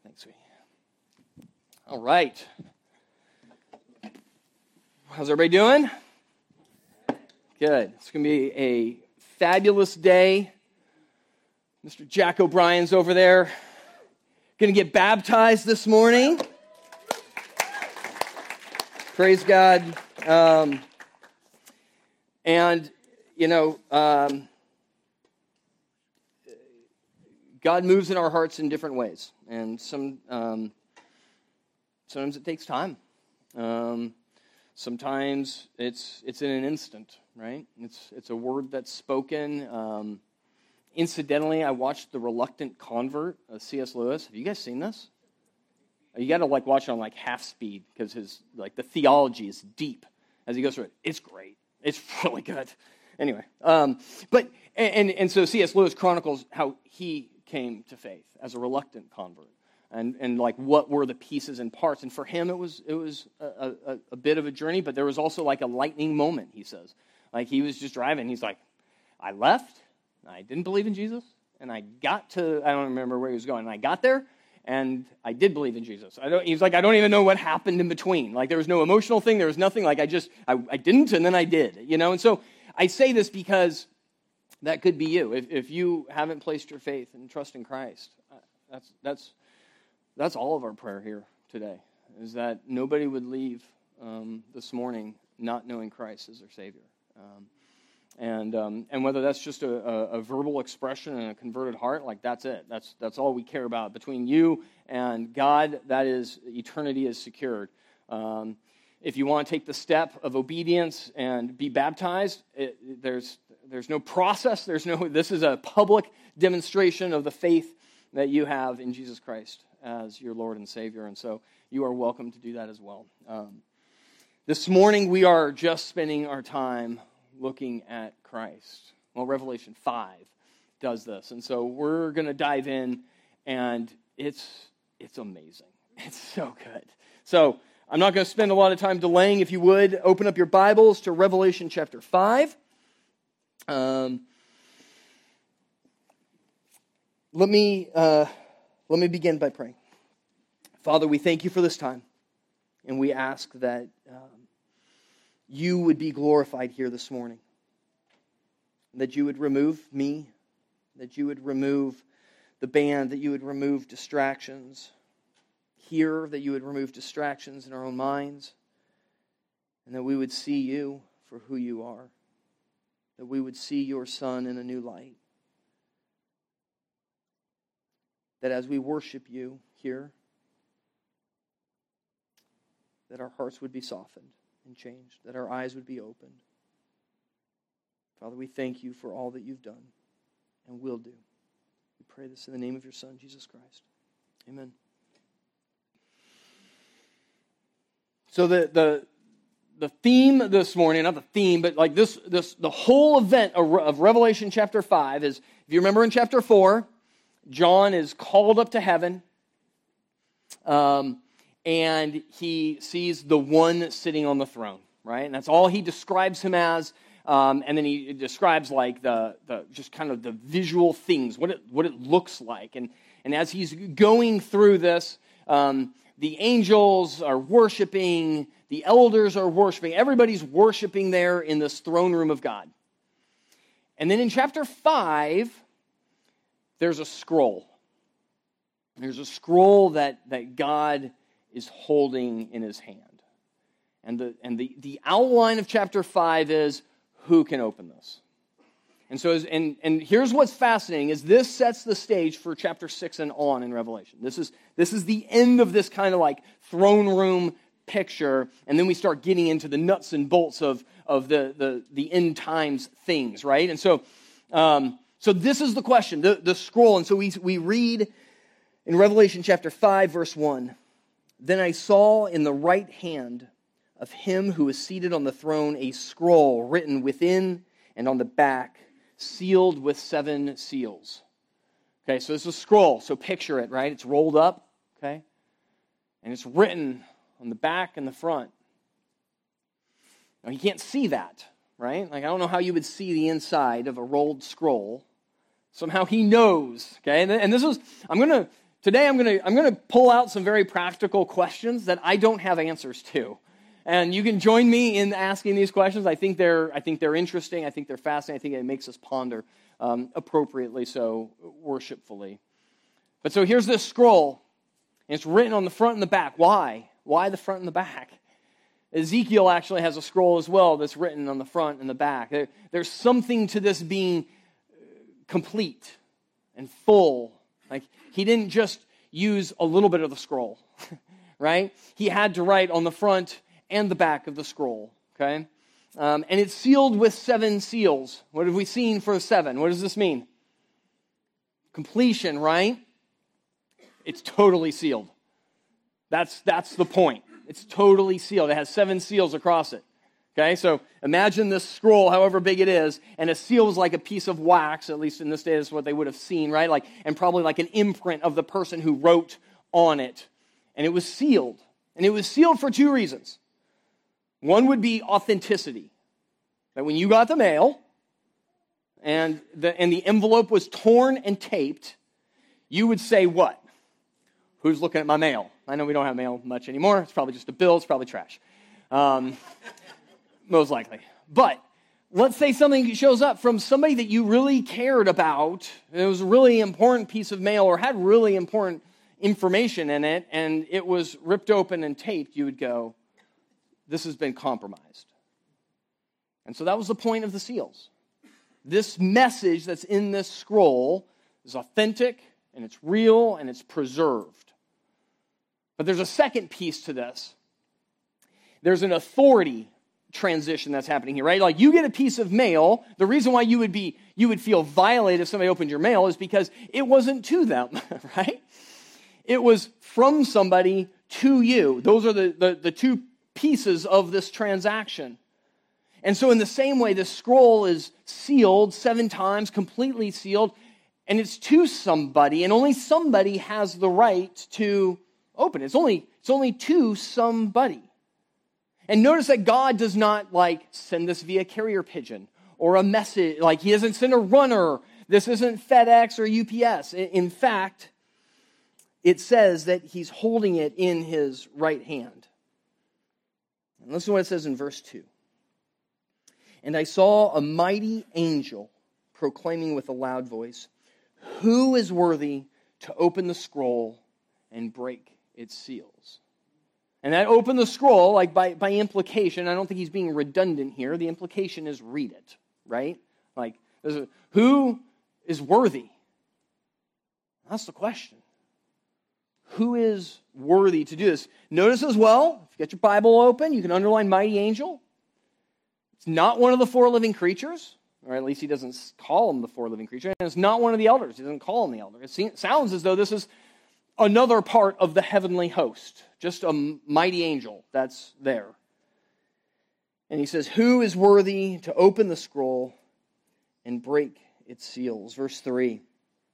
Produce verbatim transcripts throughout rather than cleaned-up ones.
Thanks, sweetie. All right. How's everybody doing? Good. It's going to be a fabulous day. Mister Jack O'Brien's over there. Going to get baptized this morning. Praise God. Um, and, you know, um, God moves in our hearts in different ways. And some um, sometimes it takes time. Um, sometimes it's it's in an instant, right? It's it's a word that's spoken. Um, incidentally, I watched The Reluctant Convert of C S Lewis. Have you guys seen this? You got to like watch it on like half speed because his like the theology is deep as he goes through it. It's great. It's really good. Anyway, um, but and and so C S Lewis chronicles how he came to faith as a reluctant convert, and and like what were the pieces and parts. And for him, it was it was a, a, a bit of a journey, but there was also like a lightning moment. He says, like he was just driving. He's like, I left. I didn't believe in Jesus, and I got to I don't remember where he was going. And I got there. And I did believe in Jesus. I don't, he's like, I don't even know what happened in between. Like, there was no emotional thing. There was nothing. Like, I just, I, I didn't, and then I did. You know, and so I say this because that could be you. If, if you haven't placed your faith and trust in Christ, that's that's that's all of our prayer here today, is that nobody would leave um, this morning not knowing Christ as their Savior. Um, And um, and whether that's just a, a, a verbal expression and a converted heart, like that's it. That's that's all we care about. Between you and God, that is, eternity is secured. Um, if you want to take the step of obedience and be baptized, it, there's there's no process. There's no. This is a public demonstration of the faith that you have in Jesus Christ as your Lord and Savior. And so you are welcome to do that as well. Um, this morning we are just spending our time looking at Christ. Well, Revelation five does this. And so we're going to dive in, and it's it's amazing. It's so good. So I'm not going to spend a lot of time delaying. If you would, open up your Bibles to Revelation chapter five. Um, let me uh, let me begin by praying. Father, we thank you for this time, and we ask that um, you would be glorified here this morning. That you would remove me, that you would remove the band, that you would remove distractions here, that you would remove distractions in our own minds, and that we would see you for who you are, that we would see your Son in a new light, that as we worship you here, that our hearts would be softened and changed, that our eyes would be opened. Father, we thank you for all that you've done and will do. We pray this in the name of your Son, Jesus Christ. Amen. So the the the theme this morning, not the theme, but like this this the whole event of, of Revelation chapter five is, if you remember in chapter four, John is called up to heaven. Um And he sees the one sitting on the throne, right? And that's all he describes him as. Um, and then he describes like the, the just kind of the visual things, what it what it looks like. And and as he's going through this, um, the angels are worshiping, the elders are worshiping, everybody's worshiping there in this throne room of God. And then in chapter five, there's a scroll. There's a scroll that that God is holding in his hand. And the and the, the outline of chapter five is, who can open this? And so, as, and, and here's what's fascinating, is this sets the stage for chapter six and on in Revelation. This is, this is the end of this kind of like throne room picture, and then we start getting into the nuts and bolts of, of the, the, the end times things, right? And so, um, so this is the question, the, the scroll. And so we, we read in Revelation chapter five, verse one, Then I saw in the right hand of him who is seated on the throne a scroll written within and on the back, sealed with seven seals. Okay, so this is a scroll, so picture it, right? It's rolled up, okay? And it's written on the back and the front. Now, you can't see that, right? Like, I don't know how you would see the inside of a rolled scroll. Somehow he knows, okay? And this is, I'm going to today I'm going to I'm going to pull out some very practical questions that I don't have answers to. And you can join me in asking these questions. I think they're I think they're interesting. I think they're fascinating. I think it makes us ponder um, appropriately so, worshipfully. But so here's this scroll. And it's written on the front and the back. Why? Why the front and the back? Ezekiel actually has a scroll as well that's written on the front and the back. There, there's something to this being complete and full. Like, he didn't just use a little bit of the scroll, right? He had to write on the front and the back of the scroll, okay? Um, and it's sealed with seven seals. What have we seen for seven? What does this mean? Completion, right? It's totally sealed. That's, that's the point. It's totally sealed. It has seven seals across it. Okay, so imagine this scroll, however big it is, and a seal is like a piece of wax, at least in this day, is what they would have seen, right? Like, and probably like an imprint of the person who wrote on it. And it was sealed. And it was sealed for two reasons. One would be authenticity. That when you got the mail, and the, and the envelope was torn and taped, you would say what? Who's looking at my mail? I know we don't have mail much anymore. It's probably just a bill. It's probably trash. Um, most likely. But let's say something shows up from somebody that you really cared about. It was a really important piece of mail or had really important information in it, and it was ripped open and taped. You would go, this has been compromised. And so that was the point of the seals. This message that's in this scroll is authentic, and it's real, and it's preserved. But there's a second piece to this. There's an authority transition that's happening here, right? Like, you get a piece of mail. The reason why you would be you would feel violated if somebody opened your mail is because it wasn't to them, right? It was from somebody to you. Those are the, the, the two pieces of this transaction. And so in the same way, this scroll is sealed seven times, completely sealed, and it's to somebody, and only somebody has the right to open it. It's only, it's only to somebody. And notice that God does not, like, send this via carrier pigeon or a message. Like, he doesn't send a runner. This isn't FedEx or U P S. In fact, it says that he's holding it in his right hand. And listen to what it says in verse two. And I saw a mighty angel proclaiming with a loud voice, who is worthy to open the scroll and break its seals? And that open the scroll, like by, by implication, I don't think he's being redundant here. The implication is read it, right? Like, there's a, who is worthy? That's the question. Who is worthy to do this? Notice as well, if you get your Bible open, you can underline mighty angel. It's not one of the four living creatures, or at least he doesn't call them the four living creatures. And it's not one of the elders. He doesn't call them the elder. It sounds as though this is another part of the heavenly host, just a mighty angel that's there. And he says, who is worthy to open the scroll and break its seals? Verse three.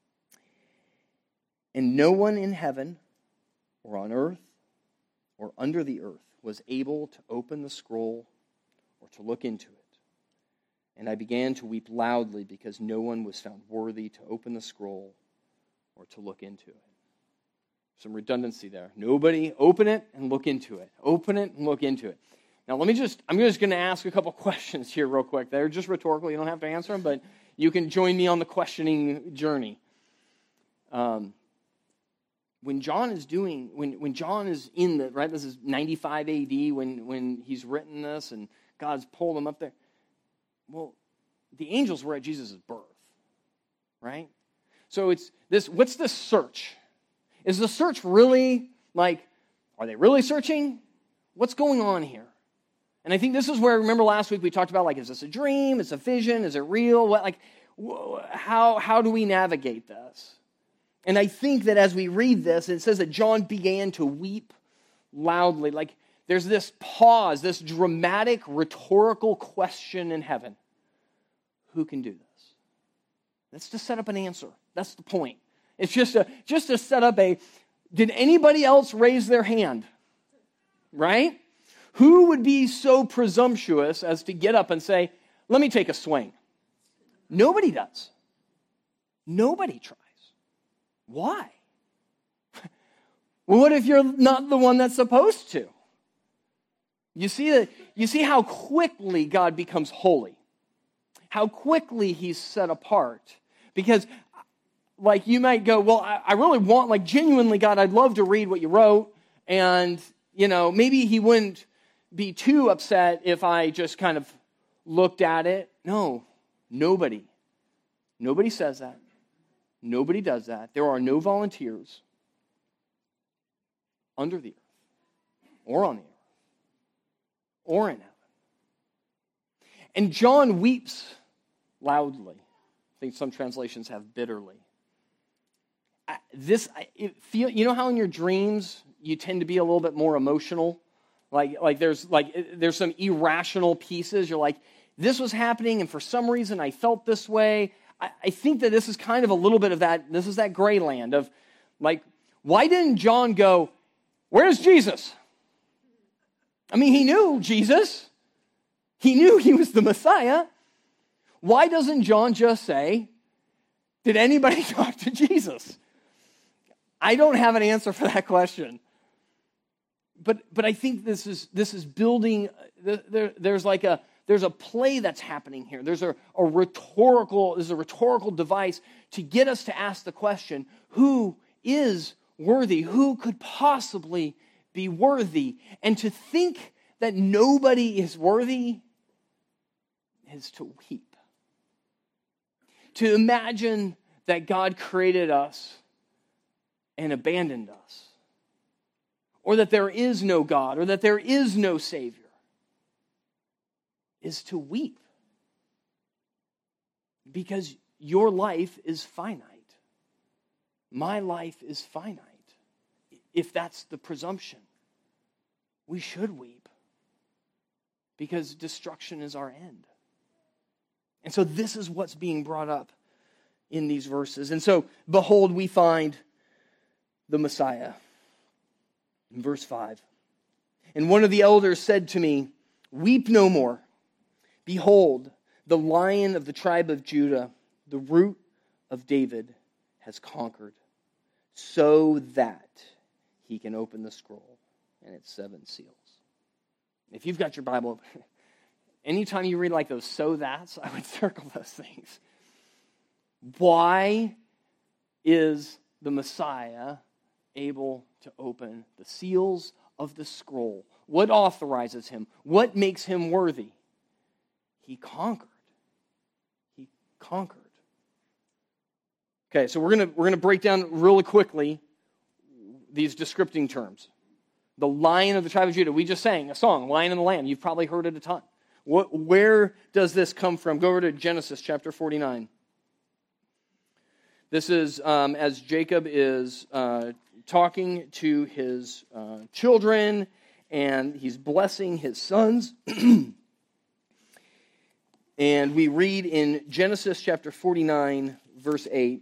And no one in heaven or on earth or under the earth was able to open the scroll or to look into it. And I began to weep loudly because no one was found worthy to open the scroll or to look into it. Some redundancy there. Nobody, open it and look into it. Open it and look into it. Now, let me just, I'm just going to ask a couple questions here real quick. They're just rhetorical. You don't have to answer them, but you can join me on the questioning journey. Um, when John is doing, when, when John is in the, right, this is ninety-five A D when, when he's written this and God's pulled him up there. Well, the angels were at Jesus' birth, right? So it's this, what's this search? Is the search really, like, are they really searching? What's going on here? And I think this is where, remember last week we talked about, like, is this a dream? Is it a vision? Is it real? What, like, how, how do we navigate this? And I think that as we read this, it says that John began to weep loudly. Like, there's this pause, this dramatic, rhetorical question in heaven. Who can do this? That's to set up an answer. That's the point. It's just a just to set up a, did anybody else raise their hand? Right? Who would be so presumptuous as to get up and say, let me take a swing? Nobody does. Nobody tries. Why? Well, what if you're not the one that's supposed to? You see that, you see how quickly God becomes holy. How quickly he's set apart. Because, like, you might go, well, I, I really want, like, genuinely, God, I'd love to read what you wrote. And, you know, maybe he wouldn't be too upset if I just kind of looked at it. No, nobody. Nobody says that. Nobody does that. There are no volunteers under the earth or on the earth or in heaven. And John weeps loudly. I think some translations have bitterly. I, this, it feel, you know how in your dreams you tend to be a little bit more emotional? Like, like there's like there's some irrational pieces. You're like, this was happening, and for some reason I felt this way. I, I think that this is kind of a little bit of that. This is that gray land of, like, why didn't John go, where's Jesus? I mean, he knew Jesus. He knew he was the Messiah. Why doesn't John just say, did anybody talk to Jesus? I don't have an answer for that question. But but I think this is this is building, there, there's like a, there's a play that's happening here. There's a, a rhetorical, there's a rhetorical device to get us to ask the question, who is worthy? Who could possibly be worthy? And to think that nobody is worthy is to weep. To imagine that God created us and abandoned us. Or that there is no God, or that there is no Savior, is to weep. Because your life is finite. My life is finite. If that's the presumption, we should weep. Because destruction is our end. And so this is what's being brought up in these verses. And so, behold, we find the Messiah. In verse five. And one of the elders said to me, weep no more. Behold, the Lion of the tribe of Judah, the Root of David, has conquered, so that he can open the scroll and its seven seals. If you've got your Bible, anytime you read like those so that's, I would circle those things. Why is the Messiah able to open the seals of the scroll? What authorizes him? What makes him worthy? He conquered. He conquered. Okay, so we're gonna we're gonna break down really quickly these descripting terms. The Lion of the tribe of Judah. We just sang a song, Lion and the Lamb. You've probably heard it a ton. What, where does this come from? Go over to Genesis chapter forty-nine. This is um, as Jacob is uh, talking to his uh, children, and he's blessing his sons. And we read in Genesis chapter forty-nine, verse eight,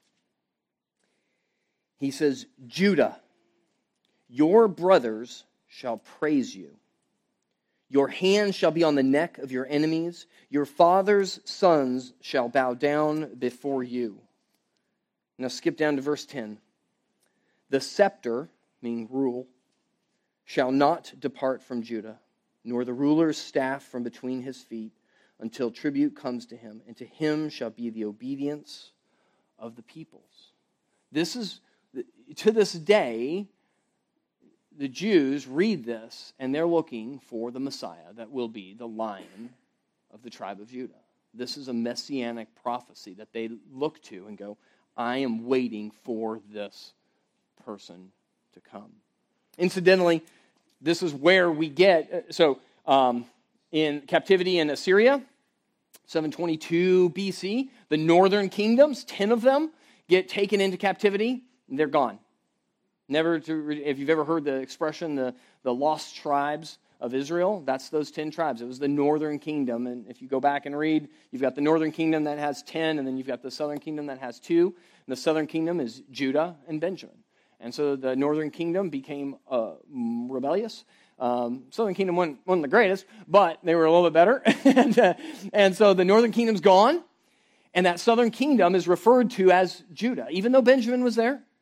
he says, Judah, your brothers shall praise you. Your hand shall be on the neck of your enemies. Your father's sons shall bow down before you. Now skip down to verse ten. The scepter, meaning rule, shall not depart from Judah, nor the ruler's staff from between his feet, until tribute comes to him, and to him shall be the obedience of the peoples. This is, to this day, the Jews read this, and they're looking for the Messiah that will be the Lion of the tribe of Judah. This is a messianic prophecy that they look to and go, I am waiting for this person to come. Incidentally, this is where we get, so um, in captivity in Assyria, seven twenty-two B C, the northern kingdoms, ten of them, get taken into captivity, and they're gone. Never to, if you've ever heard the expression, the, the lost tribes of Israel, that's those ten tribes. It was the northern kingdom, and if you go back and read, you've got the northern kingdom that has ten, and then you've got the southern kingdom that has two. And the southern kingdom is Judah and Benjamin. And so the northern kingdom became uh, rebellious. Um, southern kingdom wasn't, wasn't the greatest, but they were a little bit better. and, uh, and so the northern kingdom's gone, and that southern kingdom is referred to as Judah. Even though Benjamin was there,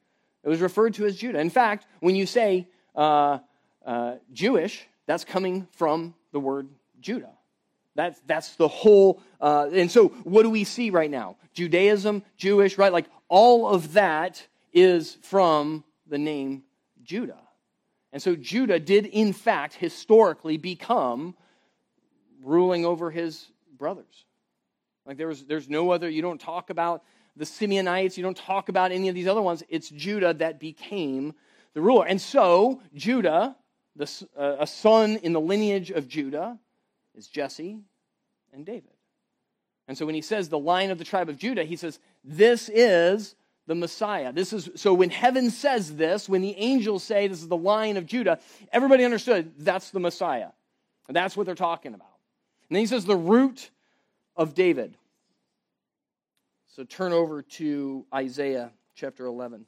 It was referred to as Judah. In fact, when you say uh, uh, Jewish, that's coming from the word Judah. That's, that's the whole, uh, and so what do we see right now? Judaism, Jewish, right? Like all of that is from the name Judah. And so Judah did in fact historically become ruling over his brothers. Like there was, there's no other, you don't talk about the Simeonites, you don't talk about any of these other ones. It's Judah that became the ruler. And so Judah, the, uh, a son in the lineage of Judah, is Jesse and David. And so when he says the line of the tribe of Judah, he says, this is the Messiah. This is so when heaven says this, when the angels say this is the line of Judah, everybody understood that's the Messiah. And that's what they're talking about. And then he says the root of David. So turn over to Isaiah chapter eleven.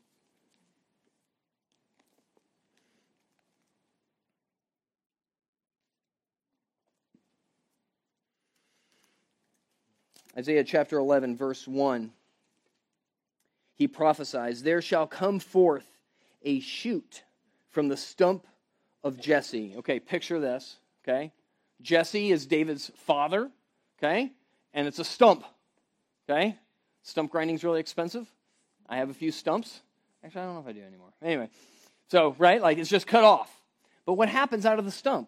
Isaiah chapter eleven, verse one. He prophesies, there shall come forth a shoot from the stump of Jesse. Okay, picture this, okay? Jesse is David's father, okay? And it's a stump, okay? Stump grinding is really expensive. I have a few stumps. Actually, I don't know if I do anymore. Anyway, so, right, like it's just cut off. But what happens out of the stump?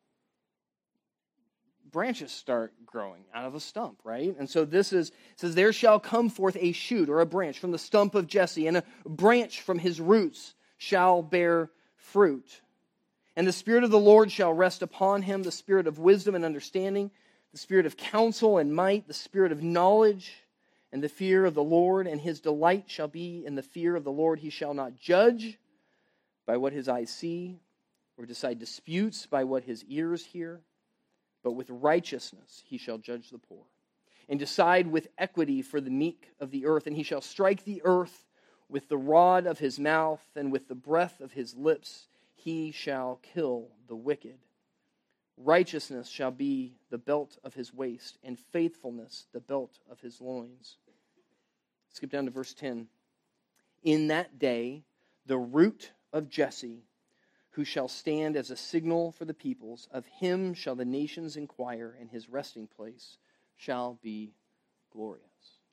Branches start growing out of a stump, right? And so this is, it says, there shall come forth a shoot or a branch from the stump of Jesse, and a branch from his roots shall bear fruit. And the Spirit of the Lord shall rest upon him, the Spirit of wisdom and understanding, the Spirit of counsel and might, the Spirit of knowledge and the fear of the Lord, and his delight shall be in the fear of the Lord. He shall not judge by what his eyes see, or decide disputes by what his ears hear, but with righteousness he shall judge the poor, and decide with equity for the meek of the earth. And he shall strike the earth with the rod of his mouth, and with the breath of his lips he shall kill the wicked. Righteousness shall be the belt of his waist, and faithfulness the belt of his loins. Skip down to verse ten. In that day, the root of Jesse, who shall stand as a signal for the peoples, of him shall the nations inquire, and his resting place shall be glorious.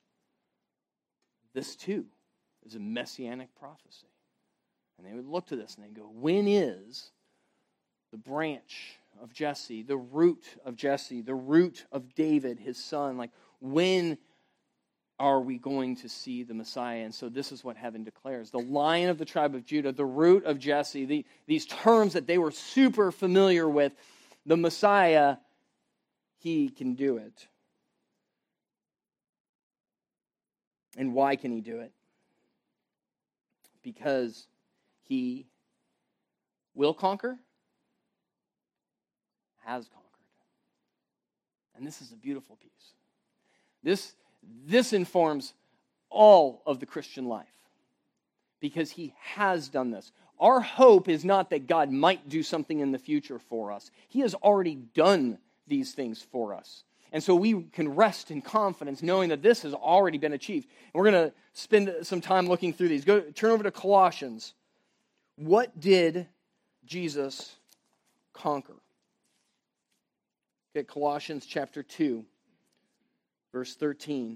This too is a messianic prophecy. And they would look to this and they go, when is the branch of Jesse, the root of Jesse, the root of David, his son? Like, when are we going to see the Messiah? And so this is what heaven declares. The Lion of the tribe of Judah, the root of Jesse, the, these terms that they were super familiar with, the Messiah, he can do it. And why can he do it? Because he will conquer, has conquered. And this is a beautiful piece. This, this informs all of the Christian life, because he has done this. Our hope is not that God might do something in the future for us. He has already done these things for us. And so we can rest in confidence knowing that this has already been achieved. And we're going to spend some time looking through these. Go turn over to Colossians. What did Jesus conquer? Okay, Colossians chapter two, verse thirteen.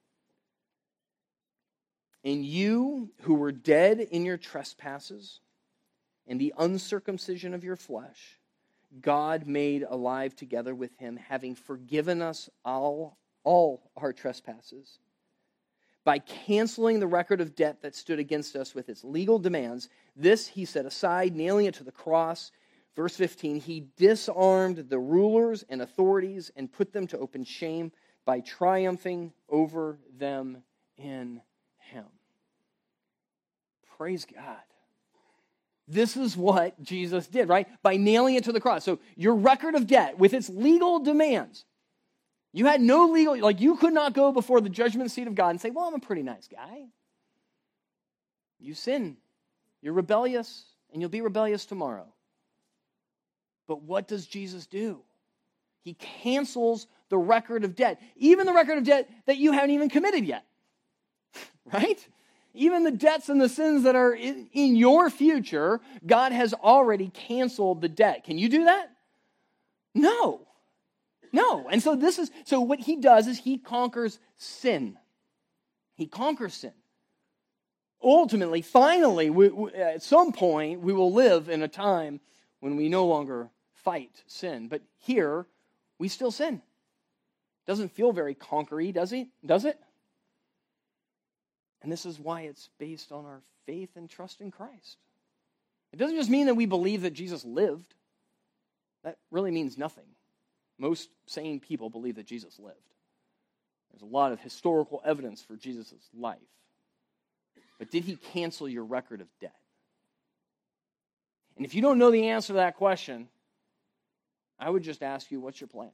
And you who were dead in your trespasses and the uncircumcision of your flesh, God made alive together with him, having forgiven us all, all our trespasses, by canceling the record of debt that stood against us with its legal demands. This he set aside, nailing it to the cross. Verse fifteen, he disarmed the rulers and authorities and put them to open shame by triumphing over them in him. Praise God. This is what Jesus did, right? By nailing it to the cross. So your record of debt with its legal demands, you had no legal, like you could not go before the judgment seat of God and say, well, I'm a pretty nice guy. You sin, you're rebellious, and you'll be rebellious tomorrow. But what does Jesus do? He cancels the record of debt, even the record of debt that you haven't even committed yet, right? Even the debts and the sins that are in, in your future, God has already canceled the debt. Can you do that? No. No. And so this is, so what he does is he conquers sin. He conquers sin. Ultimately, finally, we, we, at some point, we will live in a time when we no longer fight sin. But here, we still sin. Doesn't feel very conquery, does it? Does it? And this is why it's based on our faith and trust in Christ. It doesn't just mean that we believe that Jesus lived. That really means nothing. Most sane people believe that Jesus lived. There's a lot of historical evidence for Jesus' life. But did he cancel your record of debt? And if you don't know the answer to that question, I would just ask you, what's your plan?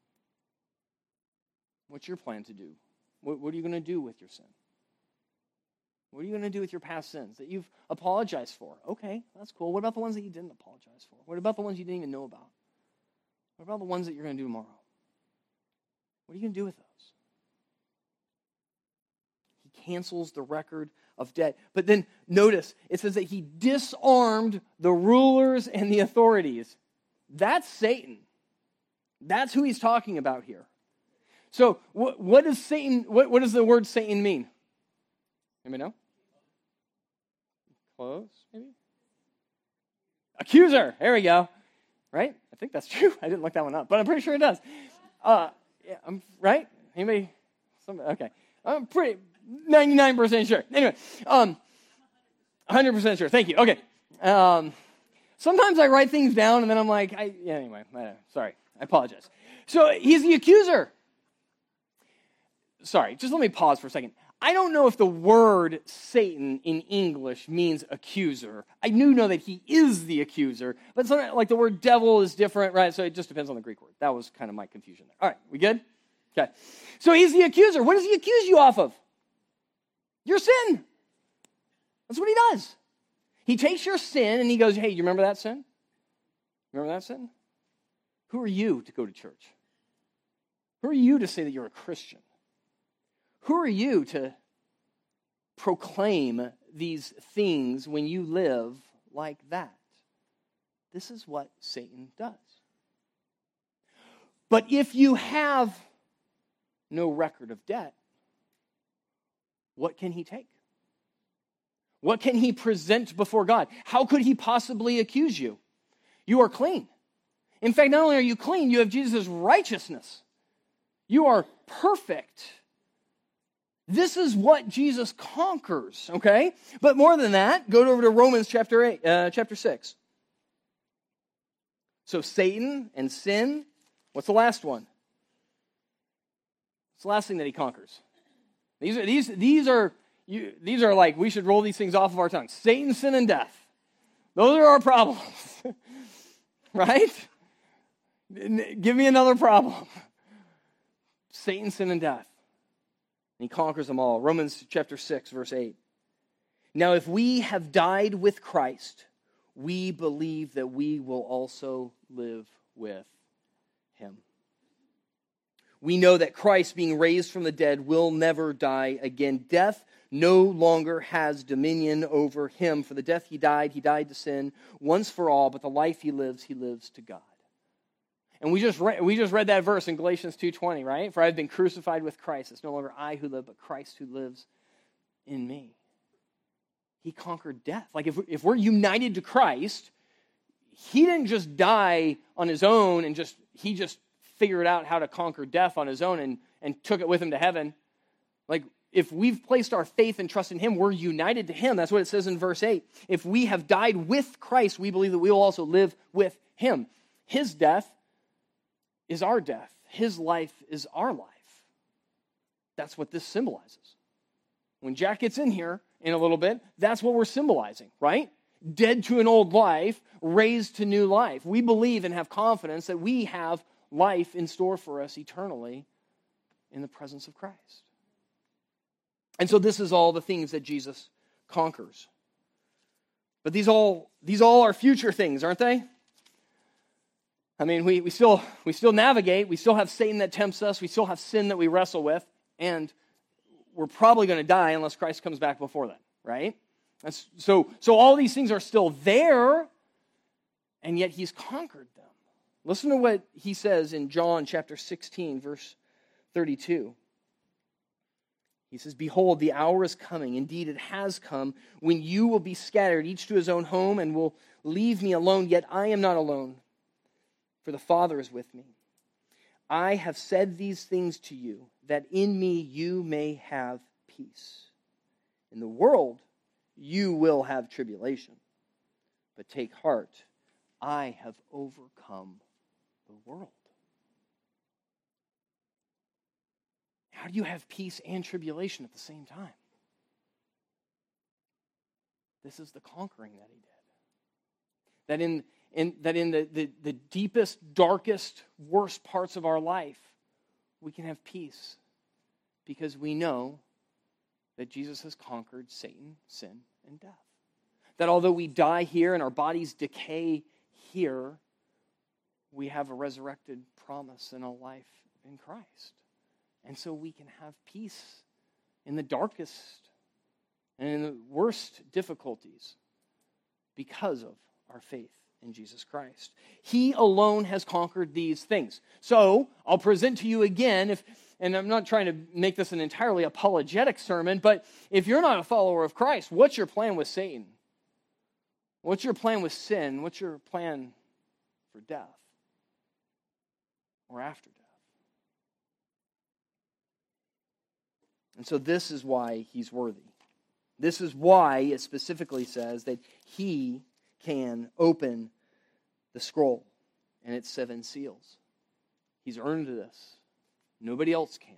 What's your plan to do? What, what are you going to do with your sin? What are you going to do with your past sins that you've apologized for? Okay, that's cool. What about the ones that you didn't apologize for? What about the ones you didn't even know about? What about the ones that you're going to do tomorrow? What are you going to do with those? He cancels the record of debt. But then notice, it says that he disarmed the rulers and the authorities. That's Satan. That's who he's talking about here. So what, what does Satan, what, what does the word Satan mean? Anybody know? Close, maybe? Accuser. There we go. Right? I think that's true. I didn't look that one up, but I'm pretty sure it does. Uh, yeah, I'm right. Anybody? Somebody? Okay. I'm pretty ninety-nine percent sure. Anyway, um, one hundred percent sure. Thank you. Okay. Um, sometimes I write things down and then I'm like, I, yeah. Anyway, I, sorry. I apologize. So he's the accuser. Sorry. Just let me pause for a second. I don't know if the word Satan in English means accuser. I do know that he is the accuser, but sometimes, like the word devil is different, right? So it just depends on the Greek word. That was kind of my confusion there. All right, we good? Okay. So he's the accuser. What does he accuse you off of? Your sin. That's what he does. He takes your sin and he goes, hey, you remember that sin? Remember that sin? Who are you to go to church? Who are you to say that you're a Christian? Who are you to proclaim these things when you live like that? This is what Satan does. But if you have no record of debt, what can he take? What can he present before God? How could he possibly accuse you? You are clean. In fact, not only are you clean, you have Jesus' righteousness. You are perfect. This is what Jesus conquers, okay? But more than that, go over to Romans chapter eight, uh, chapter six. So Satan and sin. What's the last one? What's the last thing that he conquers? These are these these are you, these are like we should roll these things off of our tongues. Satan, sin, and death. Those are our problems, right? Give me another problem. Satan, sin, and death. And he conquers them all. Romans chapter six, verse eight. Now, if we have died with Christ, we believe that we will also live with him. We know that Christ, being raised from the dead, will never die again. Death no longer has dominion over him. For the death he died, he died to sin once for all, but the life he lives, he lives to God. And we just read, we just read that verse in Galatians two twenty, right? For I have been crucified with Christ. It's no longer I who live, but Christ who lives in me. He conquered death. Like if, if we're united to Christ, he didn't just die on his own and just he just figured out how to conquer death on his own and, and took it with him to heaven. Like if we've placed our faith and trust in him, we're united to him. That's what it says in verse eight. If we have died with Christ, we believe that we will also live with him. His death is our death. His life is our life. That's what this symbolizes. When Jack gets in here in a little bit, that's what we're symbolizing, right? Dead to an old life, raised to new life. We believe and have confidence that we have life in store for us eternally in the presence of Christ. And so this is all the things that Jesus conquers. But these all these all are future things, aren't they? I mean, we, we still we still navigate, we still have Satan that tempts us, we still have sin that we wrestle with, and we're probably going to die unless Christ comes back before then, right? That's, so, so all these things are still there, and yet he's conquered them. Listen to what he says in John chapter sixteen, verse thirty-two. He says, "Behold, the hour is coming. Indeed, it has come, when you will be scattered, each to his own home, and will leave me alone. Yet I am not alone, for the Father is with me. I have said these things to you, that in me you may have peace. In the world you will have tribulation. But take heart, I have overcome the world." How do you have peace and tribulation at the same time? This is the conquering that he did. That in, in, that in the, the, the deepest, darkest, worst parts of our life, we can have peace because we know that Jesus has conquered Satan, sin, and death. That although we die here and our bodies decay here, we have a resurrected promise and a life in Christ. And so we can have peace in the darkest and in the worst difficulties because of our faith in Jesus Christ. He alone has conquered these things. So I'll present to you again, if, and I'm not trying to make this an entirely apologetic sermon, but if you're not a follower of Christ, what's your plan with Satan? What's your plan with sin? What's your plan for death or after death? And so this is why he's worthy. This is why it specifically says that he can open the scroll and its seven seals. He's earned this. Nobody else can.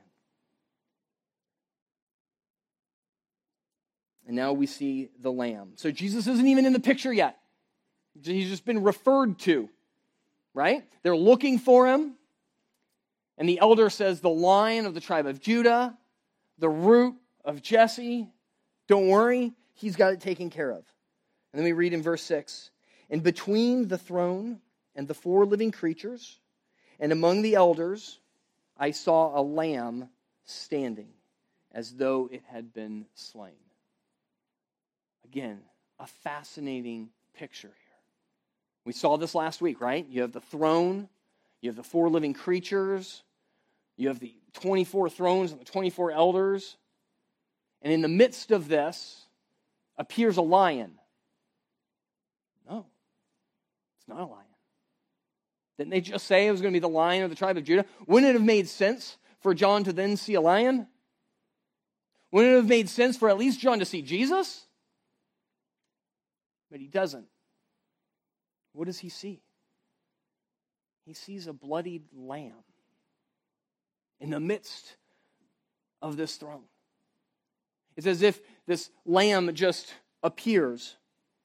And now we see the Lamb. So Jesus isn't even in the picture yet. He's just been referred to, right? They're looking for him. And the elder says, the Lion of the tribe of Judah, the root of Jesse. Don't worry, he's got it taken care of. And then we read in verse six, "And between the throne and the four living creatures, and among the elders, I saw a lamb standing, as though it had been slain." Again, a fascinating picture here. We saw this last week, right? You have the throne, you have the four living creatures, you have the twenty-four thrones and the twenty-four elders. And in the midst of this appears a lion. No, it's not a lion. Didn't they just say it was going to be the Lion of the tribe of Judah? Wouldn't it have made sense for John to then see a lion? Wouldn't it have made sense for at least John to see Jesus? But he doesn't. What does he see? He sees a bloodied lamb in the midst of this throne. It's as if this lamb just appears.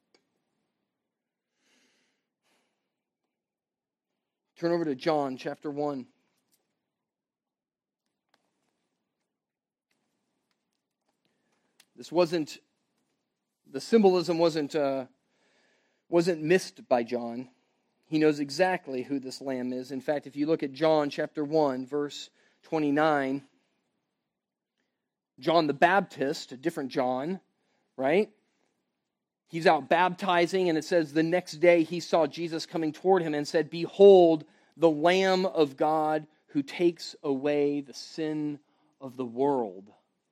Turn over to John chapter one. This wasn't, the symbolism wasn't, uh, wasn't missed by John. He knows exactly who this lamb is. In fact, if you look at John chapter one, verse twenty-nine, John the Baptist, a different John, right? He's out baptizing, and it says the next day he saw Jesus coming toward him and said, "Behold, the Lamb of God who takes away the sin of the world."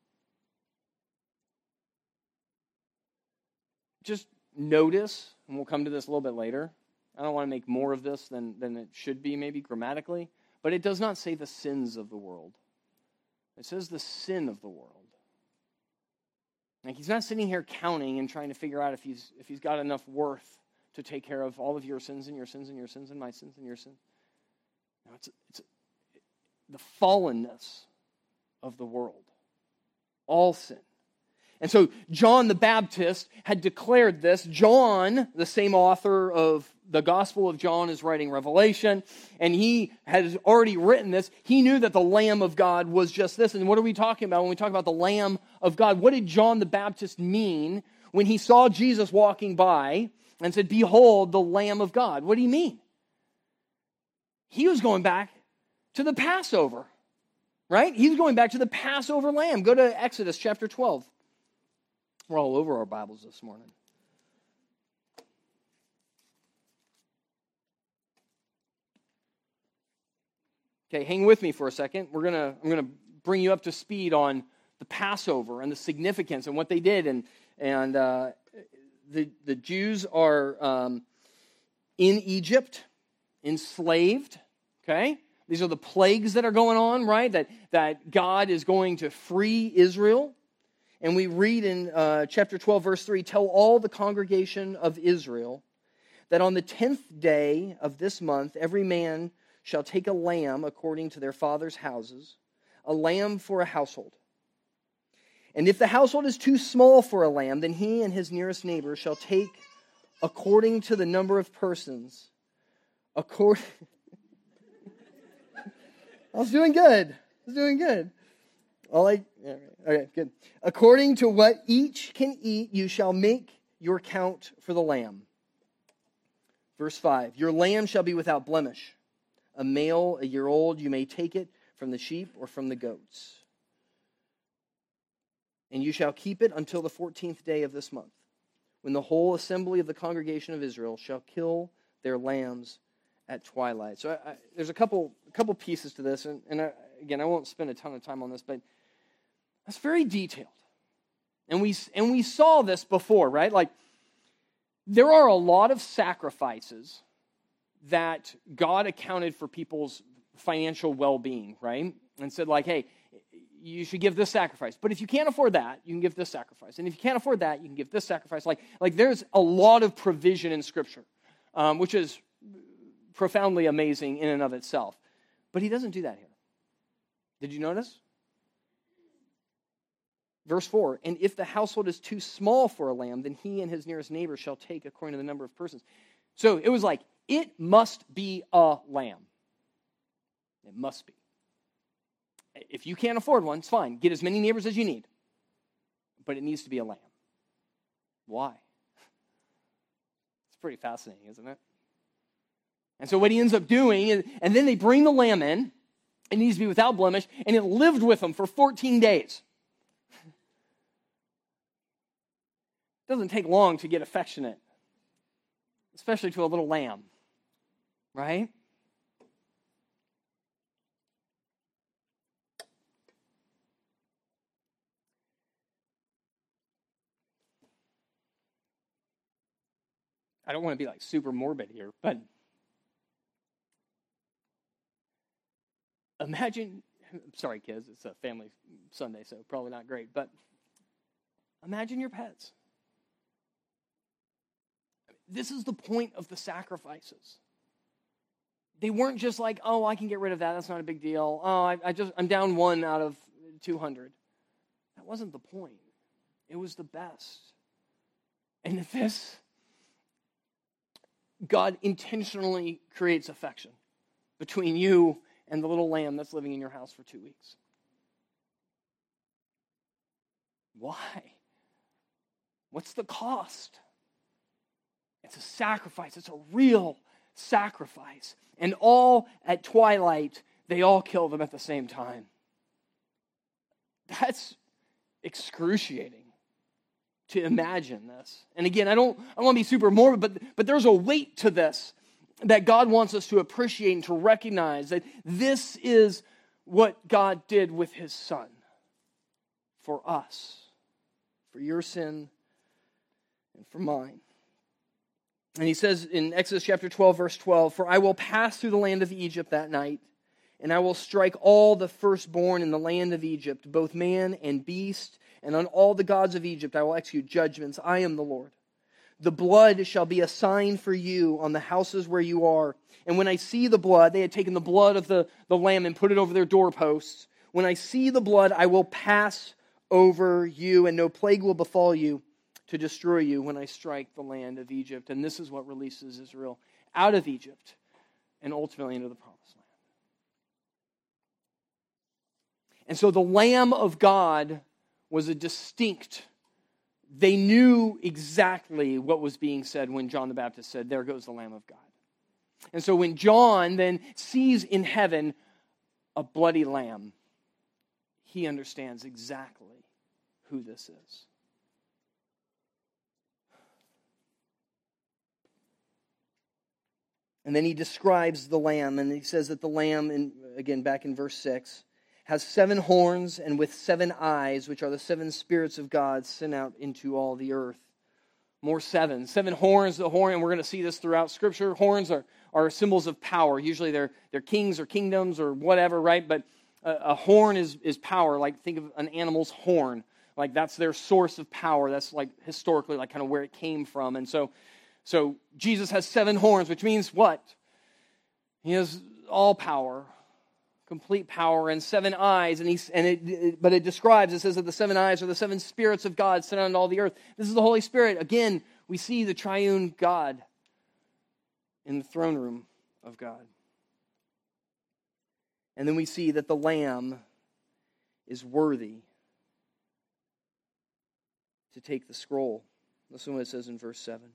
Just notice, and we'll come to this a little bit later. I don't want to make more of this than, than it should be, maybe grammatically, but it does not say the sins of the world. It says the sin of the world. Like he's not sitting here counting and trying to figure out if he's if he's got enough worth to take care of all of your sins and your sins and your sins and my sins and your sins. No, it's it's the fallenness of the world. All sin. And so John the Baptist had declared this. John, the same author of the Gospel of John, is writing Revelation, and he has already written this. He knew that the Lamb of God was just this. And what are we talking about when we talk about the Lamb of God? What did John the Baptist mean when he saw Jesus walking by and said, "Behold, the Lamb of God"? What do you mean? He was going back to the Passover. right? He's going back to the Passover lamb. Go to Exodus chapter twelve. We're all over our Bibles this morning. Okay, hang with me for a second. We're gonna, I'm going to bring you up to speed on the Passover and the significance and what they did. And, and uh, the, the Jews are um, in Egypt, enslaved, okay? These are the plagues that are going on, right? That, that God is going to free Israel. And we read in uh, chapter twelve, verse three, tell all the congregation of Israel that on the tenth day of this month, every man shall take a lamb according to their father's houses, a lamb for a household. And if the household is too small for a lamb, then he and his nearest neighbor shall take according to the number of persons. Accord- I was doing good. I was doing good. All I, yeah, okay, good. According to what each can eat, you shall make your count for the lamb. Verse five, your lamb shall be without blemish. A male, a year old, you may take it from the sheep or from the goats. And you shall keep it until the fourteenth day of this month, when the whole assembly of the congregation of Israel shall kill their lambs at twilight. So I, I, there's a couple, a couple pieces to this, and, and I, again, I won't spend a ton of time on this, but that's very detailed. And we, and we saw this before, right? Like, there are a lot of sacrifices that God accounted for people's financial well-being, right? And said like, hey, you should give this sacrifice. But if you can't afford that, you can give this sacrifice. And if you can't afford that, you can give this sacrifice. Like, like there's a lot of provision in Scripture, um, which is profoundly amazing in and of itself. But he doesn't do that here. Did you notice? Verse four, and if the household is too small for a lamb, then he and his nearest neighbor shall take according to the number of persons. So it was like, it must be a lamb. It must be. If you can't afford one, it's fine. Get as many neighbors as you need. But it needs to be a lamb. Why? It's pretty fascinating, isn't it? And so what he ends up doing, is, and then they bring the lamb in. It needs to be without blemish, and it lived with them for fourteen days. It doesn't take long to get affectionate, especially to a little lamb, right? I don't want to be like super morbid here, but imagine, sorry kids, it's a family Sunday, so probably not great, but imagine your pets. This is the point of the sacrifices. They weren't just like, oh, I can get rid of that, that's not a big deal. Oh, I, I just, I'm down one out of two hundred. That wasn't the point. It was the best. And this, God intentionally creates affection between you and the little lamb that's living in your house for two weeks. Why? What's the cost? It's a sacrifice. It's a real sacrifice. And all at twilight, they all kill them at the same time. That's excruciating to imagine this. And again, I don't, I don't want to be super morbid, but, but there's a weight to this that God wants us to appreciate and to recognize that this is what God did with his Son for us, for your sin and for mine. And he says in Exodus chapter twelve, verse twelve, for I will pass through the land of Egypt that night, and I will strike all the firstborn in the land of Egypt, both man and beast, and on all the gods of Egypt I will execute judgments. I am the Lord. The blood shall be a sign for you on the houses where you are. And when I see the blood, they had taken the blood of the, the lamb and put it over their doorposts. When I see the blood, I will pass over you, and no plague will befall you to destroy you when I strike the land of Egypt. And this is what releases Israel out of Egypt and ultimately into the promised land. And so the Lamb of God was a distinct, they knew exactly what was being said when John the Baptist said, there goes the Lamb of God. And so when John then sees in heaven a bloody lamb, he understands exactly who this is. And then he describes the lamb, and he says that the lamb, in, again back in verse six, has seven horns and with seven eyes, which are the seven spirits of God sent out into all the earth. More seven. Seven horns, the horn, and we're going to see this throughout Scripture. Horns are, are symbols of power. Usually they're, they're kings or kingdoms or whatever, right? But a, a horn is, is power. Like think of an animal's horn. Like that's their source of power. That's like historically like kind of where it came from. And so So Jesus has seven horns, which means what? He has all power, complete power, and seven eyes. And he's and it, it, but it describes, it says that the seven eyes are the seven spirits of God sent out on all the earth. This is the Holy Spirit. Again, we see the triune God in the throne room of God. And then we see that the Lamb is worthy to take the scroll. Listen to what it says in verse seven.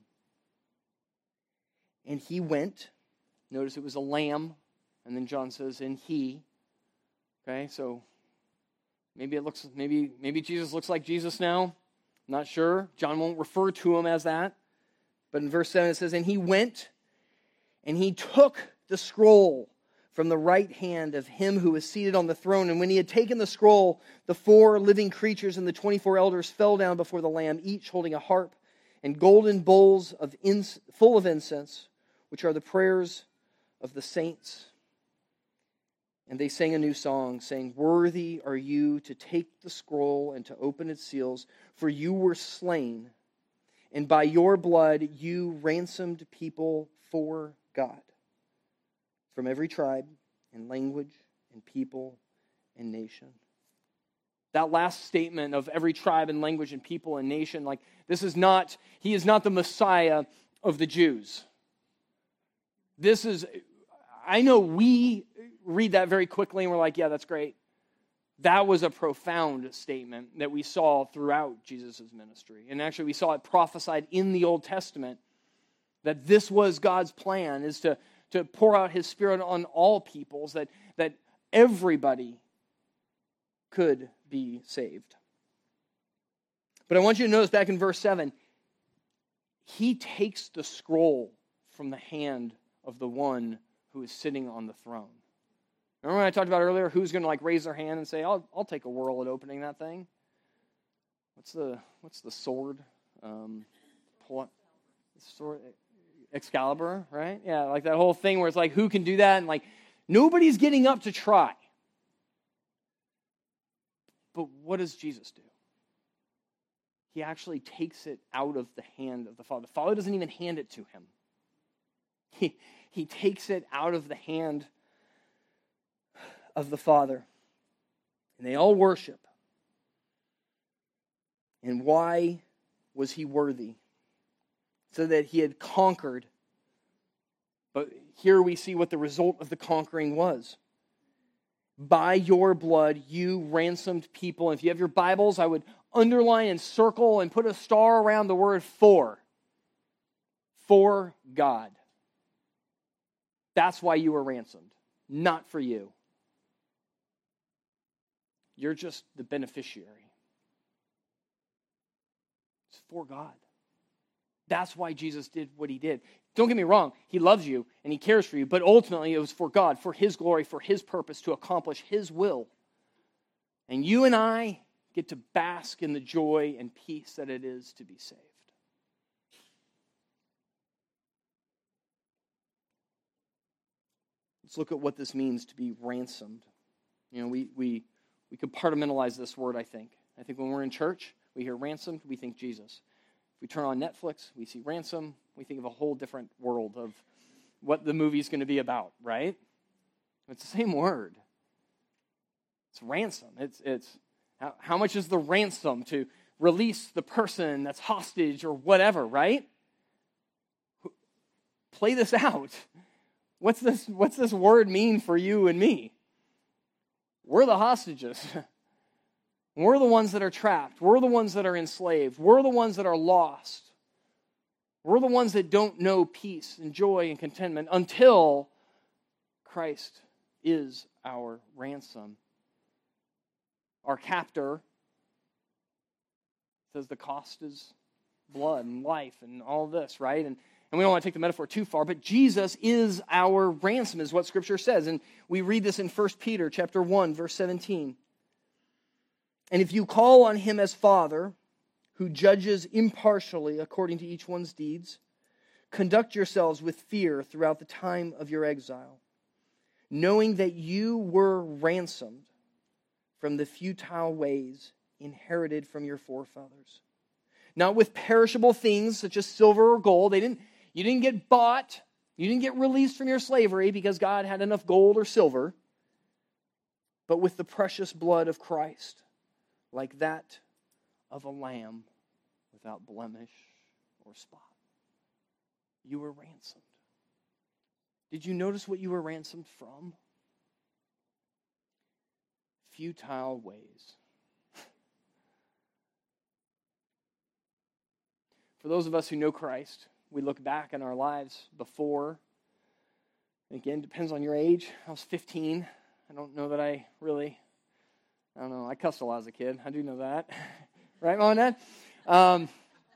And he went. Notice it was a lamb. And then John says, and he. Okay, so maybe it looks, maybe, maybe Jesus looks like Jesus now. Not sure. John won't refer to him as that. But in verse seven it says, and he went and he took the scroll from the right hand of him who was seated on the throne. And when he had taken the scroll, the four living creatures and the twenty-four elders fell down before the Lamb, each holding a harp and golden bowls of ins- full of incense, which are the prayers of the saints. And they sang a new song, saying, worthy are you to take the scroll and to open its seals, for you were slain, and by your blood you ransomed people for God, from every tribe and language and people and nation. That last statement of every tribe and language and people and nation, like this is not, he is not the Messiah of the Jews. This is, I know we read that very quickly and we're like, yeah, that's great. That was a profound statement that we saw throughout Jesus' ministry. And actually we saw it prophesied in the Old Testament that this was God's plan, is to, to pour out his Spirit on all peoples, that, that everybody could be saved. But I want you to notice back in verse seven, he takes the scroll from the hand of the one who is sitting on the throne. Remember when I talked about earlier, who's going to like raise their hand and say, I'll, I'll take a whirl at opening that thing? What's the what's the sword? Um, pull sword, Excalibur, right? Yeah, like that whole thing where it's like, who can do that? And like, nobody's getting up to try. But what does Jesus do? He actually takes it out of the hand of the Father. The Father doesn't even hand it to him. He, he takes it out of the hand of the Father. And they all worship. And why was he worthy? So that he had conquered. But here we see what the result of the conquering was. By your blood, you ransomed people. And if you have your Bibles, I would underline and circle and put a star around the word for. For God. That's why you were ransomed. Not for you. You're just the beneficiary. It's for God. That's why Jesus did what he did. Don't get me wrong, he loves you and he cares for you, but ultimately it was for God, for his glory, for his purpose, to accomplish his will. And you and I get to bask in the joy and peace that it is to be saved. Let's look at what this means to be ransomed. You know, we we we compartmentalize this word, I think. I think when we're in church, we hear ransomed, we think Jesus. If we turn on Netflix, we see ransom, we think of a whole different world of what the movie's going to be about, right? It's the same word. It's ransom. It's it's how, how much is the ransom to release the person that's hostage or whatever, right? Play this out. What's this, what's this word mean for you and me? We're the hostages. We're the ones that are trapped. We're the ones that are enslaved. We're the ones that are lost. We're the ones that don't know peace and joy and contentment until Christ is our ransom. our captor, says the cost is blood and life and all this, right? And, and we don't want to take the metaphor too far, but Jesus is our ransom, is what Scripture says. And we read this in First Peter chapter one, verse seventeen. And if you call on him as Father, who judges impartially according to each one's deeds, conduct yourselves with fear throughout the time of your exile, knowing that you were ransomed from the futile ways inherited from your forefathers. Not with perishable things such as silver or gold. They didn't, you didn't get bought. You didn't get released from your slavery because God had enough gold or silver. But with the precious blood of Christ, like that of a lamb without blemish or spot. You were ransomed. Did you notice what you were ransomed from? Futile ways. For those of us who know Christ, we look back in our lives before. Again, depends on your age. I was fifteen. I don't know that I really, I don't know, I cussed a lot as a kid. I do know that. Right, Mom and Dad? Um,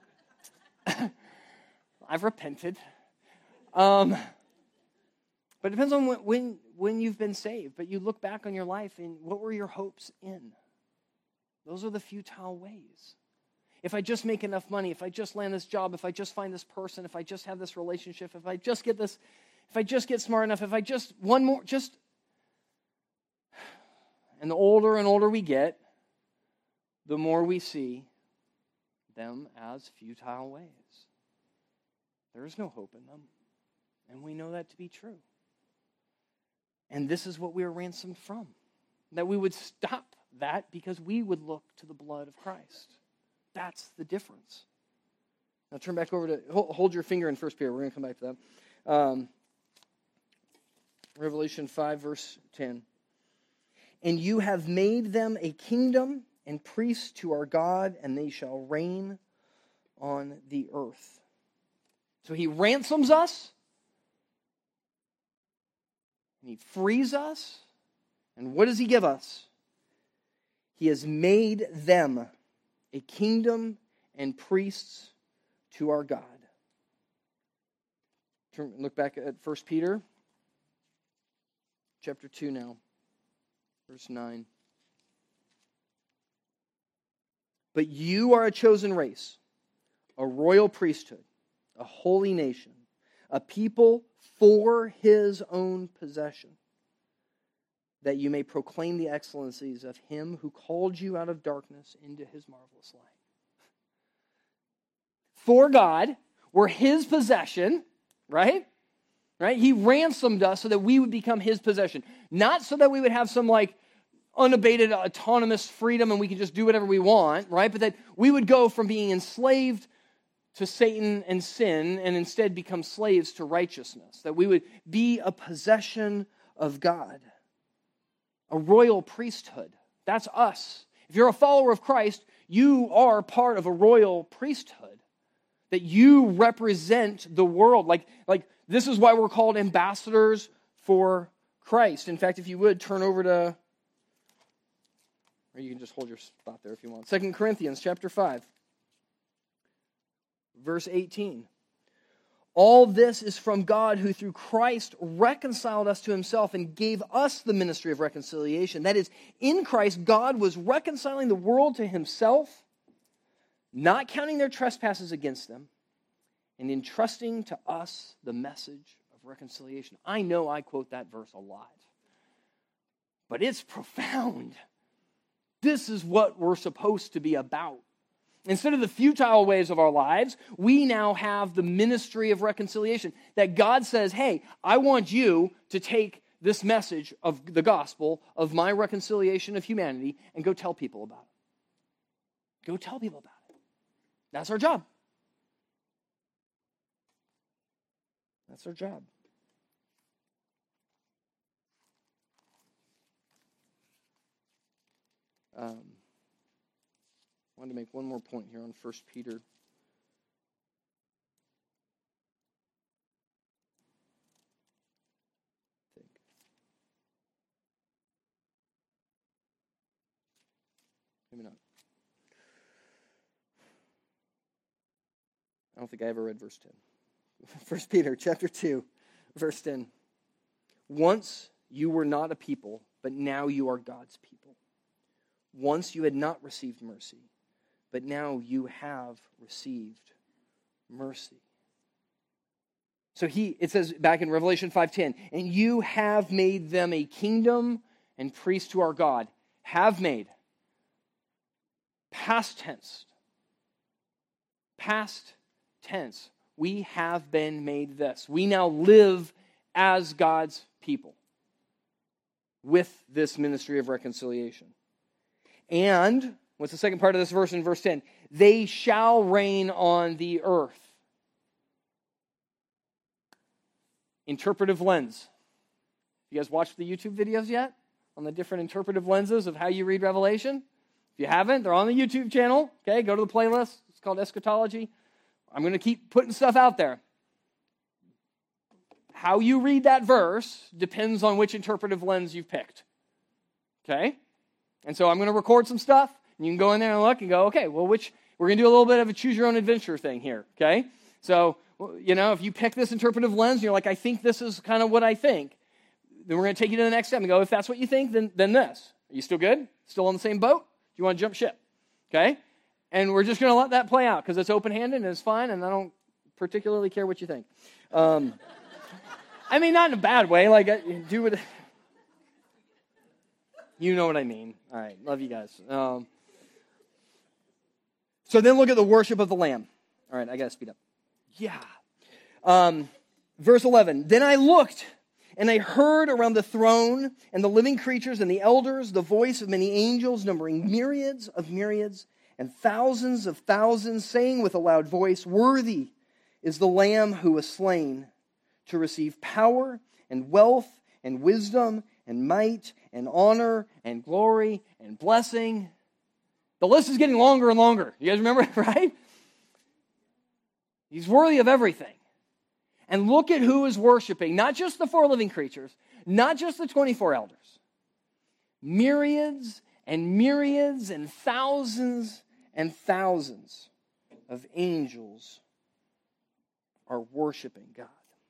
I've repented. Um, but it depends on when, when when you've been saved. But you look back on your life and what were your hopes in? Those are the futile ways. If I just make enough money, if I just land this job, if I just find this person, if I just have this relationship, if I just get this, if I just get smart enough, if I just, one more, just, and the older and older we get, the more we see them as futile ways. There is no hope in them. And we know that to be true. And this is what we are ransomed from. That we would stop that because we would look to the blood of Christ. That's the difference. Now turn back over to, hold your finger in First Peter. We're going to come back to that. Um, Revelation five, verse ten. And you have made them a kingdom and priests to our God, and they shall reign on the earth. So he ransoms us, and he frees us, and what does he give us? He has made them a kingdom and priests to our God. Turn, look back at First Peter, chapter two now, verse nine. But you are a chosen race, a royal priesthood, a holy nation, a people for his own possession, that you may proclaim the excellencies of him who called you out of darkness into his marvelous light. For God, we're his possession, right? Right? He ransomed us so that we would become his possession. Not so that we would have some like unabated autonomous freedom and we can just do whatever we want, right? But that we would go from being enslaved to Satan and sin and instead become slaves to righteousness. That we would be a possession of God. A royal priesthood. That's us. If you're a follower of Christ, you are part of a royal priesthood. That you represent the world. Like, like this is why we're called ambassadors for Christ. In fact, if you would, turn over to, or you can just hold your spot there if you want. Second Corinthians chapter five, verse eighteen. All this is from God, who through Christ reconciled us to himself and gave us the ministry of reconciliation. That is, in Christ, God was reconciling the world to himself, not counting their trespasses against them, and entrusting to us the message of reconciliation. I know I quote that verse a lot, but it's profound. This is what we're supposed to be about. Instead of the futile ways of our lives, we now have the ministry of reconciliation. That God says, hey, I want you to take this message of the gospel, of my reconciliation of humanity, and go tell people about it. Go tell people about it. That's our job. That's our job. Um, I wanted to make one more point here on First Peter. Maybe not. I don't think I ever read verse ten. First Peter chapter two, verse ten. Once you were not a people, but now you are God's people. Once you had not received mercy, but now you have received mercy. So he, it says back in Revelation five ten, and you have made them a kingdom and priests to our God. Have made. Past tense. Past tense. We have been made this. We now live as God's people with this ministry of reconciliation. And, what's the second part of this verse in verse ten? They shall reign on the earth. Interpretive lens. You guys watched the YouTube videos yet on the different interpretive lenses of how you read Revelation? If you haven't, they're on the YouTube channel. Okay, go to the playlist. It's called Eschatology. I'm going to keep putting stuff out there. How you read that verse depends on which interpretive lens you've picked. Okay? And so I'm going to record some stuff, and you can go in there and look and go, okay, well, which, we're going to do a little bit of a choose-your-own-adventure thing here, okay? So, you know, if you pick this interpretive lens, and you're like, I think this is kind of what I think, then we're going to take you to the next step and go, if that's what you think, then, then this. Are you still good? Still on the same boat? Do you want to jump ship? Okay? And we're just going to let that play out, because it's open-handed and it's fine, and I don't particularly care what you think. Um, I mean, not in a bad way. Like, do what... You know what I mean. All right, love you guys. Um, so then look at the worship of the Lamb. All right, I got to speed up. Yeah. Um, verse eleven, then I looked, and I heard around the throne and the living creatures and the elders the voice of many angels, numbering myriads of myriads and thousands of thousands, saying with a loud voice, worthy is the Lamb who was slain to receive power and wealth and wisdom and might and honor and glory and blessing. The list is getting longer and longer. You guys remember, right? He's worthy of everything. And look at who is worshiping, not just the four living creatures, not just the twenty-four elders. Myriads and myriads and thousands and thousands of angels are worshiping God.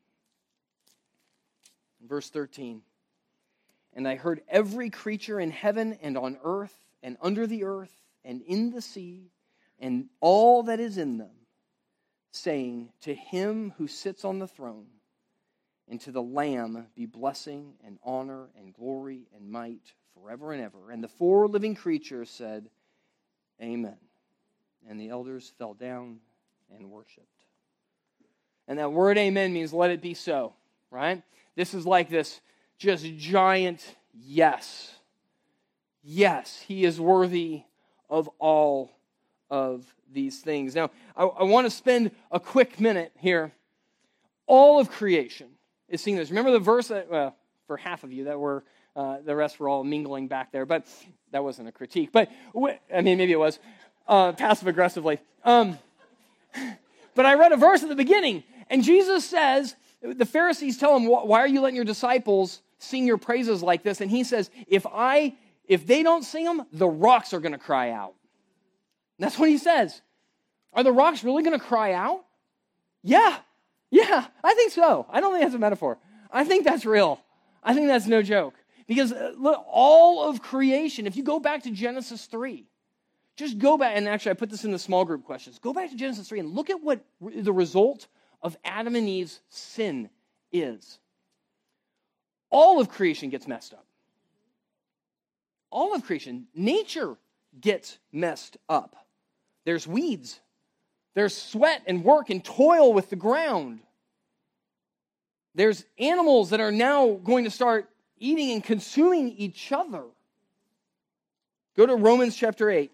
Verse thirteen, and I heard every creature in heaven and on earth and under the earth and in the sea and all that is in them, saying, to him who sits on the throne and to the Lamb be blessing and honor and glory and might forever and ever. And the four living creatures said, Amen. And the elders fell down and worshipped. And that word amen means let it be so, right? This is like this just giant yes. Yes, he is worthy of all of these things. Now, I, I want to spend a quick minute here. All of creation is seeing this. Remember the verse that, well, for half of you that were, uh, the rest were all mingling back there, but that wasn't a critique. But, I mean, maybe it was, uh, passive-aggressively. Um, but I read a verse at the beginning, and Jesus says, the Pharisees tell him, why are you letting your disciples sing your praises like this? And he says, if I, if they don't sing them, the rocks are going to cry out. And that's what he says. Are the rocks really going to cry out? Yeah. Yeah, I think so. I don't think that's a metaphor. I think that's real. I think that's no joke. Because uh, look, all of creation, if you go back to Genesis three, just go back, and actually I put this in the small group questions. Go back to Genesis three and look at what the result of Adam and Eve's sin is. All of creation gets messed up. All of creation, nature gets messed up. There's weeds. There's sweat and work and toil with the ground. There's animals that are now going to start eating and consuming each other. Go to Romans chapter eight.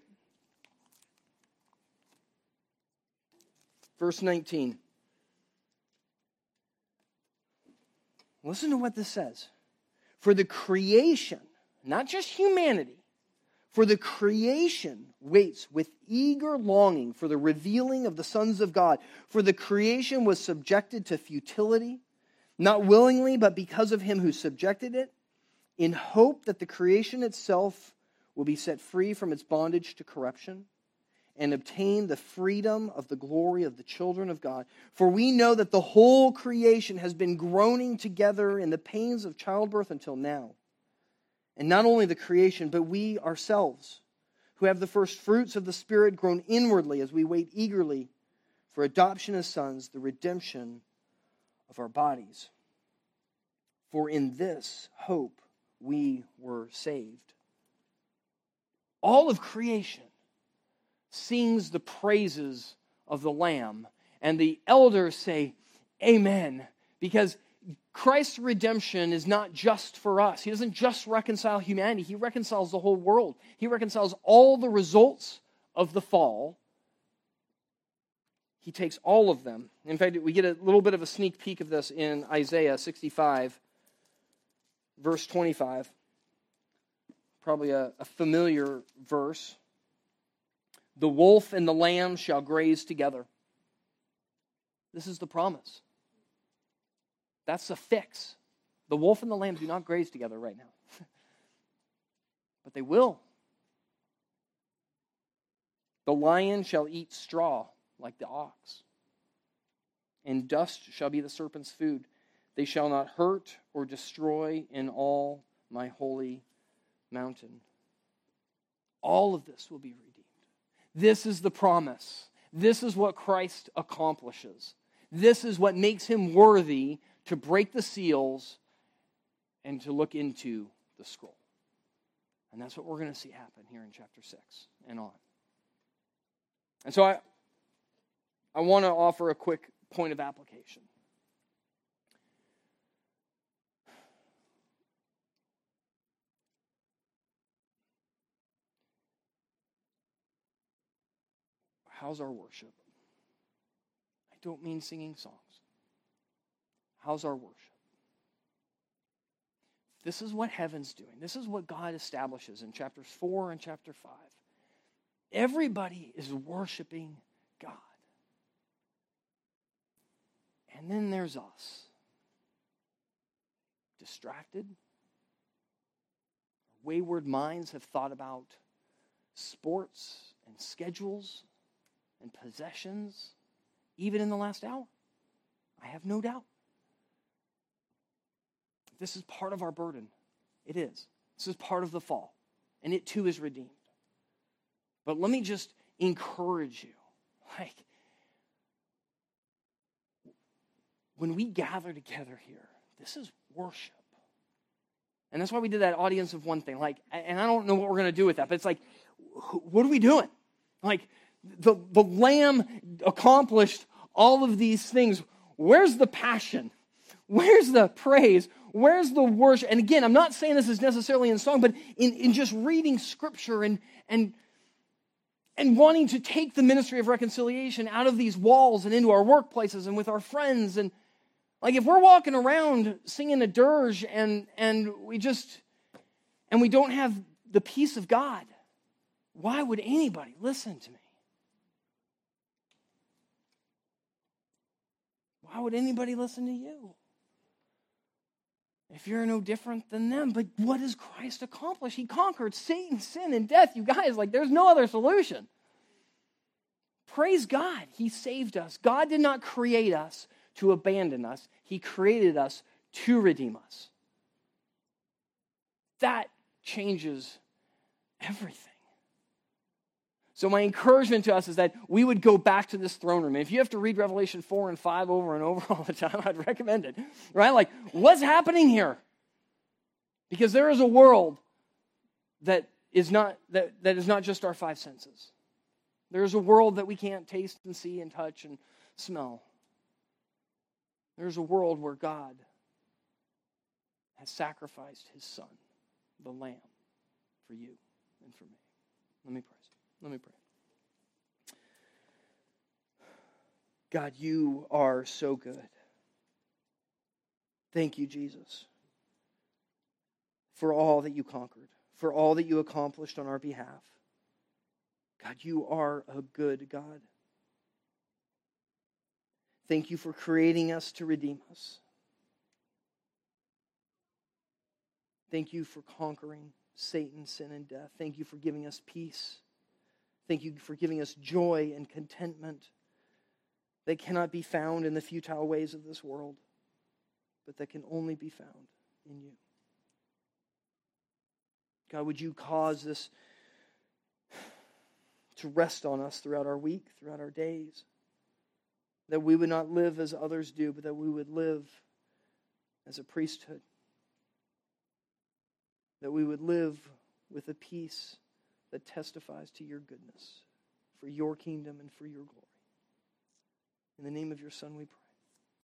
Verse nineteen. Listen to what this says. For the creation, not just humanity, for the creation waits with eager longing for the revealing of the sons of God. For the creation was subjected to futility, not willingly, but because of him who subjected it, in hope that the creation itself will be set free from its bondage to corruption and obtain the freedom of the glory of the children of God. For we know that the whole creation has been groaning together in the pains of childbirth until now. And not only the creation, but we ourselves, who have the first fruits of the Spirit, groan inwardly as we wait eagerly for adoption as sons, the redemption of our bodies. For in this hope we were saved. All of creation sings the praises of the Lamb, and the elders say, Amen, because Christ's redemption is not just for us. He doesn't just reconcile humanity. He reconciles the whole world. He reconciles all the results of the fall. He takes all of them. In fact, we get a little bit of a sneak peek of this in Isaiah sixty-five, verse twenty-five. Probably a, a familiar verse. The wolf and the lamb shall graze together. This is the promise. That's the fix. The wolf and the lamb do not graze together right now. But they will. The lion shall eat straw like the ox, and dust shall be the serpent's food. They shall not hurt or destroy in all my holy mountain. All of this will be redeemed. This is the promise. This is what Christ accomplishes. This is what makes him worthy to break the seals and to look into the scroll. And that's what we're going to see happen here in chapter six and on. And so I, I want to offer a quick point of application. How's our worship? I don't mean singing songs. How's our worship? This is what heaven's doing. This is what God establishes in chapters four and chapter five. Everybody is worshiping God. And then there's us. Distracted. Wayward minds have thought about sports and schedules and possessions, even in the last hour. I have no doubt. This is part of our burden. It is. This is part of the fall. And it too is redeemed. But let me just encourage you. Like, when we gather together here, this is worship. And that's why we did that audience of one thing. Like, and I don't know what we're going to do with that, but it's like, what are we doing? Like, the, the Lamb accomplished all of these things. Where's the passion? Where's the praise? Where's the worship? And again, I'm not saying this is necessarily in song, but in, in just reading Scripture and, and, and wanting to take the ministry of reconciliation out of these walls and into our workplaces and with our friends. And like, if we're walking around singing a dirge and, and we just, and we don't have the peace of God, why would anybody listen to me? Why would anybody listen to you? If you're no different than them. But what does Christ accomplish? He conquered Satan, sin, and death. You guys, like, there's no other solution. Praise God. He saved us. God did not create us to abandon us. He created us to redeem us. That changes everything. So my encouragement to us is that we would go back to this throne room. And if you have to read Revelation four and five over and over all the time, I'd recommend it. Right? Like, what's happening here? Because there is a world that is not that, that is not just our five senses. There is a world that we can't taste and see and touch and smell. There's a world where God has sacrificed his Son, the Lamb, for you and for me. Let me pray. Let me pray. God, you are so good. Thank you, Jesus, for all that you conquered, for all that you accomplished on our behalf. God, you are a good God. Thank you for creating us to redeem us. Thank you for conquering Satan, sin, and death. Thank you for giving us peace. Thank you for giving us joy and contentment that cannot be found in the futile ways of this world, but that can only be found in you. God, would you cause this to rest on us throughout our week, throughout our days, that we would not live as others do, but that we would live as a priesthood, that we would live with a peace that testifies to your goodness, for your kingdom and for your glory. In the name of your Son we pray.